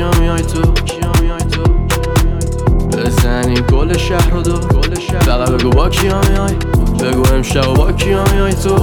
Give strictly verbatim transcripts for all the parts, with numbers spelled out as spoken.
کیا میای تو بزنیم کل شهر رو دو فقط بگو با کیا میای بگو امشب با کیا میای تو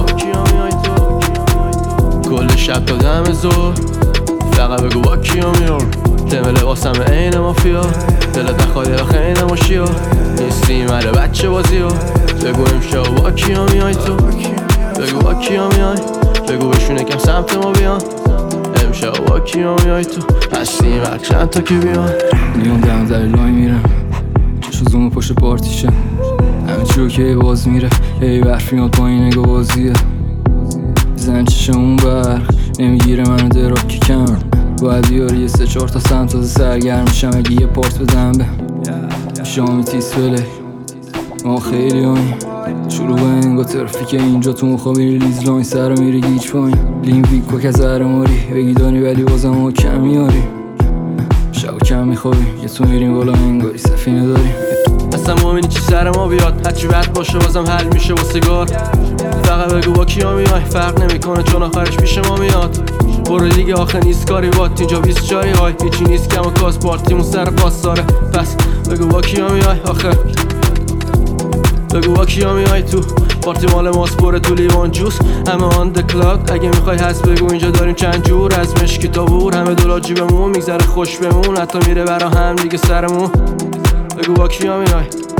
کل شب تا دم زور فقط بگو با کیا میای تم لباسم عین مافیا دلت نخواد یا خیلی نماشیا نیستی مال بچه بازی ها بگو امشب با کیا میای تو بگو با کیا میای بگو بشونه کم سمت ما بیان امشب با کیا میای تو هستیم هر چند تا که بیان نیام دم در لای میرم چشو زوم پشت پارتیشه همه چی رو که باز میره هی برف میاد پایین نگاه بازیه زن چشمون برق نمیگیره منو دراب که کم باید بیاری یه سه چهار تا سمت تازه سرگرم میشم اگه یه پارت بدم به شامی تیس فلی ما خیلی هاییم شروع با انگا ترافیک اینجا تو مخوا میری لیز لاین سر رو میری گیچ پایین لین ویکو که زهر ماری بگی دانی ولی بازم ها کم میاری شب کم میخوابیم یه تو میریم بالا انگاری سفینه داریم اصلا مومنی چی سر ما بیاد هرچی بد باشه بازم حل میشه با سیگار فقط بگو با کیا میای فرق نمیکنه چون آخرش پیش ما میاد برو دیگه آخه نیست کاری بات اینجا بیست جایی های هیچی نیست کم و کاس پارتیمون سر پاس داره پس بگو با کیا میای آخه بگو با کیا میای تو پارتی مال ماست بره تو لیوان جوس همه آن دکلاک اگه میخوای هست بگو اینجا داریم چند جور از مشکی تا بور همه دلار جیبمون میگذره خوش بمون حتی میره برا هم دیگه سرمون بگو با کیا میای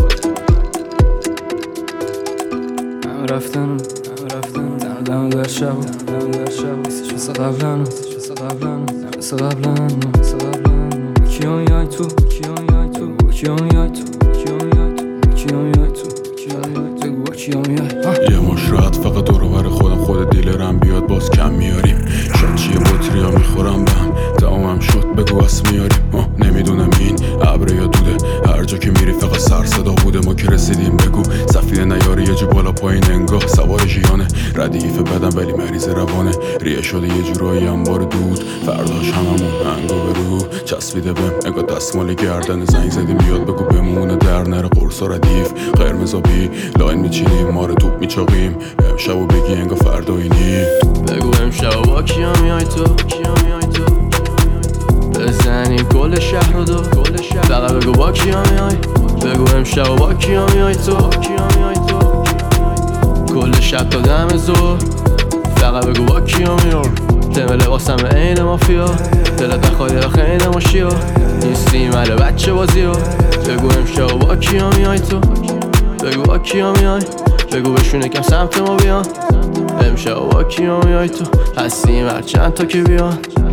همه رفتن همه رفتن دم دم در شب دم در شب نیستش مثل قبلن نیستش مثل قبلن مثل قبلن مثل قبلن کیا میای تو کیا میای تو کیا میای تو کیا میای تو کیا میای تو بگو کیا میای یه مشرات فقط دور بر خودم خود دیلرم بیاد باز کم میاریم شاید چیه بطریا میخورم بهم تمامم شد بگو اس میاریم نمیدونم این ابر یا دوده هر جا که میری فقط سر صدا بوده ما که رسیدیم بگو سفینه نیاری یه جو بالا پایین انگاه سوار ژیانه ردیف بدن ولی مریض روانه ریه شده یه جورایی انبار دود فرداش هممون انگا به رو چسبیده بهم انگا دستمال گردن زنگ زدیم بیاد بگو بمونه در نره قرص و ردیف قرمزابی لاین میچینیم ما رو توپ میچاقیم امشب و بگی انگا فردایی نی بگو امشب با کیا میای تو بزنیم کل شهر رو دو فقط بگو با کیا میای بگو امشب با کیا میای تو کل شب تا دم زور فقط بگو با کیا میای تم لباسم عین مافیا دلت نخواد یا خیلی نماشیا نیستی مال بچه بازی ها بگو امشب با کیا میای تو بگو با کیا میای بگو بشونه کم سمت ما بیان امشب با کیا میای تو هستیم هر چند تا که بیان